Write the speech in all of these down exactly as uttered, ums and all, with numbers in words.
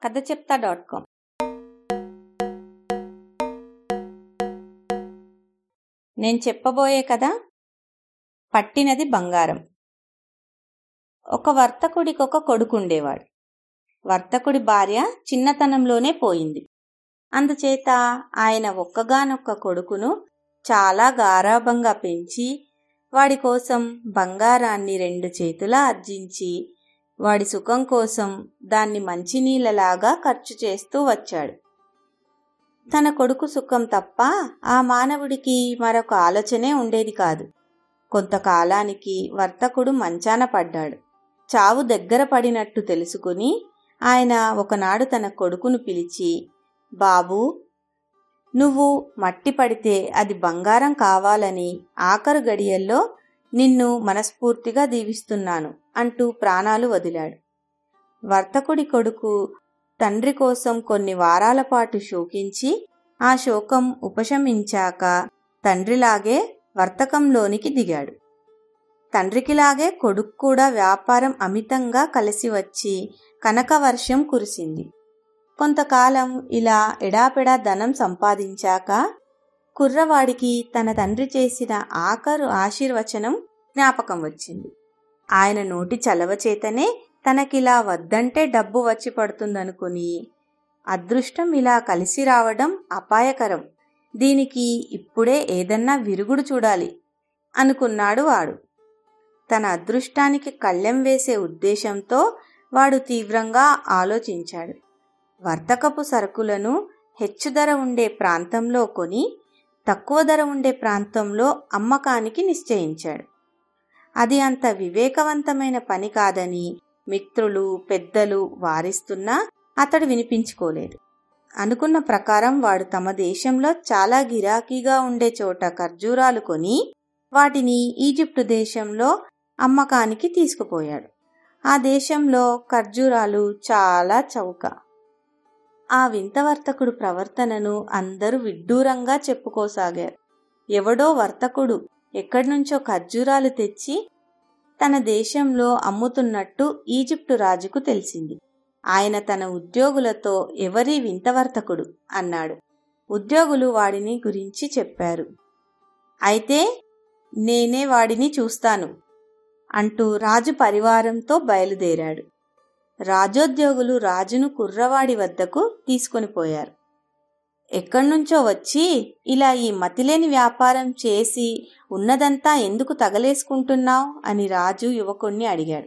కథ చెప్తా dot com. నేను చెప్పబోయే కథ పట్టినది బంగారం. ఒక వర్తకుడికి ఒక కొడుకుండేవాడు. వర్తకుడి భార్య చిన్నతనంలోనే పోయింది. అందుచేత ఆయన ఒక్కగానొక్క కొడుకును చాలా గారాబంగా పెంచి వాడి కోసం బంగారాన్ని రెండు చేతులా అర్జించి వాడి సుఖం కోసం దాన్ని మంచినీళ్ళలాగా ఖర్చు చేస్తూ వచ్చాడు. తన కొడుకు సుఖం తప్ప ఆ మానవుడికి మరొక ఆలోచనే ఉండేది కాదు. కొంతకాలానికి వర్తకుడు మంచాన పడ్డాడు. చావు దగ్గర పడినట్టు తెలుసుకుని ఆయన ఒకనాడు తన కొడుకును పిలిచి, బాబూ, నువ్వు మట్టి పడితే అది బంగారం కావాలని ఆఖరు గడియల్లో నిన్ను మనస్ఫూర్తిగా దీవిస్తున్నాను అంటూ ప్రాణాలు వదిలాడు. వర్తకుడి కొడుకు తండ్రి కోసం కొన్ని వారాల పాటు శోకించి ఆ శోకం ఉపశమించాక తండ్రిలాగే వర్తకంలోనికి దిగాడు. తండ్రికిలాగే కొడుకు కూడా వ్యాపారం అమితంగా కలిసి వచ్చి కనకవర్షం కురిసింది. కొంతకాలం ఇలా ఎడాపెడా ధనం సంపాదించాక కుర్రవాడికి తన తండ్రి చేసిన ఆఖరు ఆశీర్వచనం జ్ఞాపకం వచ్చింది. ఆయన నోటి చలవ చేతనే తనకిలా వద్దంటే డబ్బు వచ్చి పడుతుందనుకుని, అదృష్టం ఇలా కలిసి రావడం అపాయకరం, దీనికి ఇప్పుడే ఏదన్నా విరుగుడు చూడాలి అనుకున్నాడు వాడు. తన అదృష్టానికి కళ్ళెం వేసే ఉద్దేశంతో వాడు తీవ్రంగా ఆలోచించాడు. వర్తకపు సరుకులను హెచ్చు ధర ఉండే ప్రాంతంలో కొని తక్కువ ధర ఉండే ప్రాంతంలో అమ్మకానికి నిశ్చయించాడు. అది అంత వివేకవంతమైన పని కాదని మిత్రులు పెద్దలు వారిస్తున్నా అతడు వినిపించుకోలేదు. అనుకున్న ప్రకారం వాడు తమ దేశంలో చాలా గిరాకీగా ఉండే చోట ఖర్జూరాలు కొని వాటిని ఈజిప్టు దేశంలో అమ్మకానికి తీసుకుపోయాడు. ఆ దేశంలో ఖర్జూరాలు చాలా చౌక. ఆ వింత వర్తకుడు ప్రవర్తనను అందరూ విడ్డూరంగా చెప్పుకోసాగారు. ఎవడో వర్తకుడు ఎక్కడినుంచో ఖర్జూరాలు తెచ్చి తన దేశంలో అమ్ముతున్నట్టు ఈజిప్టు రాజుకు తెలిసింది. ఆయన తన ఉద్యోగులతో, ఎవరి వింత వర్తకుడు అన్నాడు. ఉద్యోగులు వాడిని గురించి చెప్పారు. అయితే నేనే వాడిని చూస్తాను అంటూ రాజు పరివారంతో బయలుదేరాడు. రాజోద్యోగులు రాజును కుర్రవాడి వద్దకు తీసుకొని పోయారు. ఎక్కడ్నుంచో వచ్చి ఇలా ఈ మతిలేని వ్యాపారం చేసి ఉన్నదంతా ఎందుకు తగలేసుకుంటున్నావు అని రాజు యువకుణ్ణి అడిగాడు.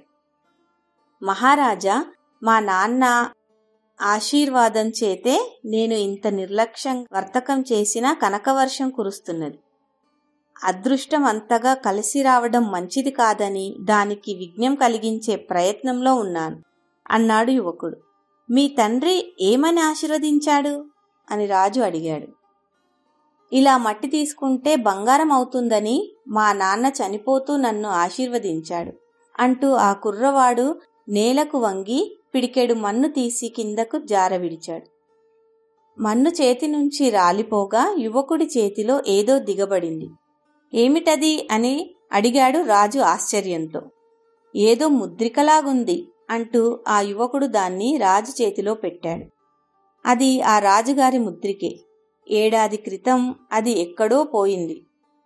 మహారాజా, మా నాన్న ఆశీర్వాదం చేతే నేను ఇంత నిర్లక్ష్యం వర్తకం చేసినా కనకవర్షం కురుస్తున్నది. అదృష్టం అంతగా కలిసి రావడం మంచిది కాదని దానికి విఘ్నం కలిగించే ప్రయత్నంలో ఉన్నాను అన్నాడు యువకుడు. మీ తండ్రి ఏమని ఆశీర్వదించాడు అని రాజు అడిగాడు. ఇలా మట్టి తీసుకుంటే బంగారం అవుతుందని మా నాన్న చనిపోతూ నన్ను ఆశీర్వదించాడు అంటూ ఆ కుర్రవాడు నేలకు వంగి పిడికెడు మన్ను తీసి కిందకు జారవిడిచాడు. మన్ను చేతి నుంచి రాలిపోగా యువకుడి చేతిలో ఏదో దిగబడింది. ఏమిటది అని అడిగాడు రాజు ఆశ్చర్యంతో. ఏదో ముద్రికలాగుంది అంటూ ఆ యువకుడు దాన్ని రాజు చేతిలో పెట్టాడు. అది ఆ రాజుగారి ముద్రికే. ఏడాది క్రితం అది ఎక్కడో పోయింది.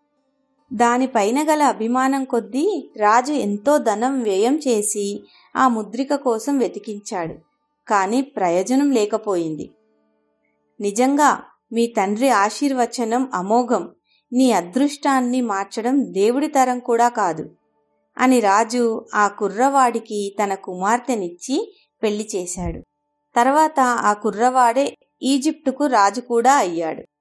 దానిపైన గల అభిమానం కొద్దీ రాజు ఎంతో ధనం వ్యయం చేసి ఆ ముద్రిక కోసం వెతికించాడు. కానీ ప్రయోజనం లేకపోయింది. నిజంగా మీ తండ్రి ఆశీర్వచనం అమోఘం. నీ అదృష్టాన్ని మార్చడం దేవుడి తరం కూడా కాదు అని రాజు ఆ కుర్రవాడికి తన కుమార్తెనిచ్చి పెళ్లి చేశాడు. తర్వాత ఆ కుర్రవాడే ఈజిప్టుకు రాజు కూడా అయ్యాడు.